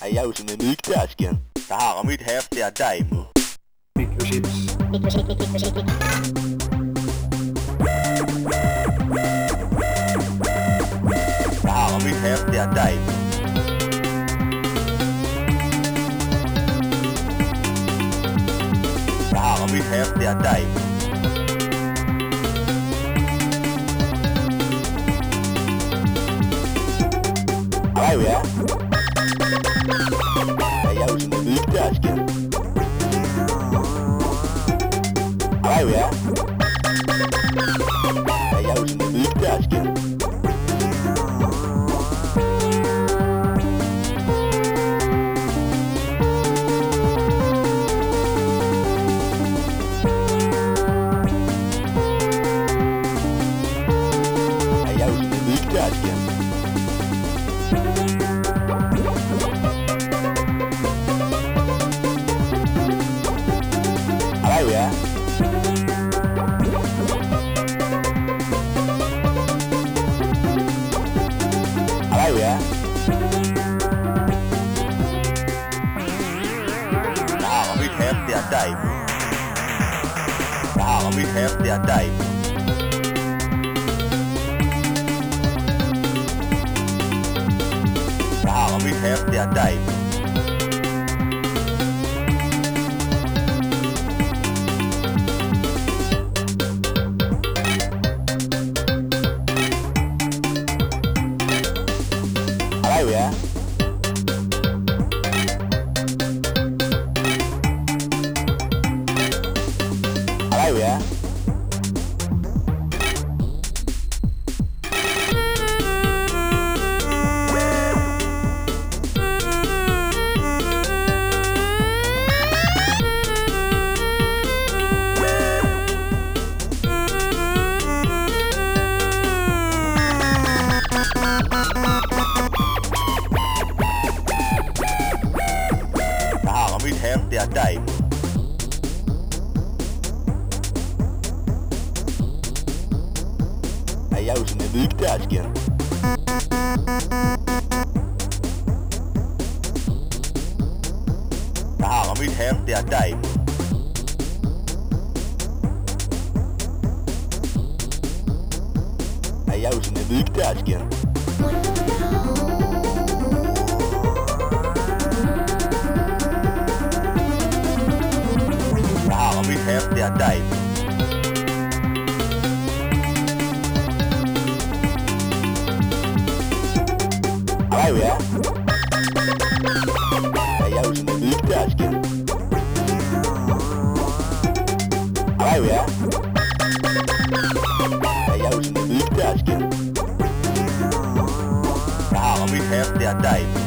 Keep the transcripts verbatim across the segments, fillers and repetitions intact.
er jeg jo som en mygdærsken, der har om mit haft der demo. Mikrochips. Mikrochip, mikrochip, mikrochip. Der har om mit haft der demo. Der har om mit haft der demo. Hej ja. Er jeg jo som en mygdærsken. Hej ja. Er jeg jo som en mygdærsken. Er jeg jo som en mygdærsken. Hej ja. Hej ja. Der har om mit haft der demo. Der har om mit haft der demo. Der har om mit haft der demo. Hej ja. Hej ja. Der har om mit haft der demo. Er jeg jo som en mygdærsken. Der har om mit haft der demo. Er jeg jo som en mygdærsken. Der har om mit haft der demo. Hej ja. Er jeg jo som en mygdærsken. Hej ja. Er jeg jo som en mygdærsken. Der har om mit haft der demo.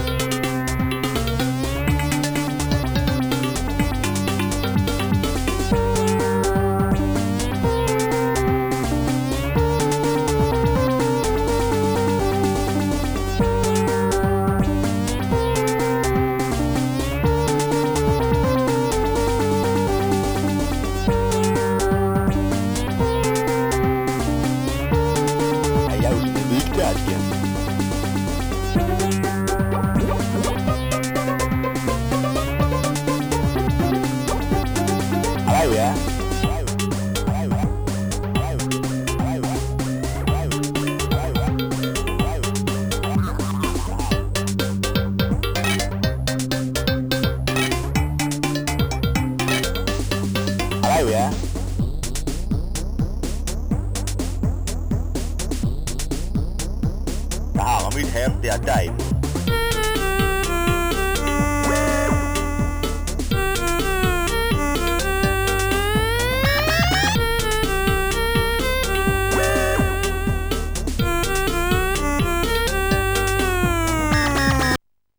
Er jeg jo som en mygdærsken. Hej ja. Hej ja. Der har om mit haft der demo.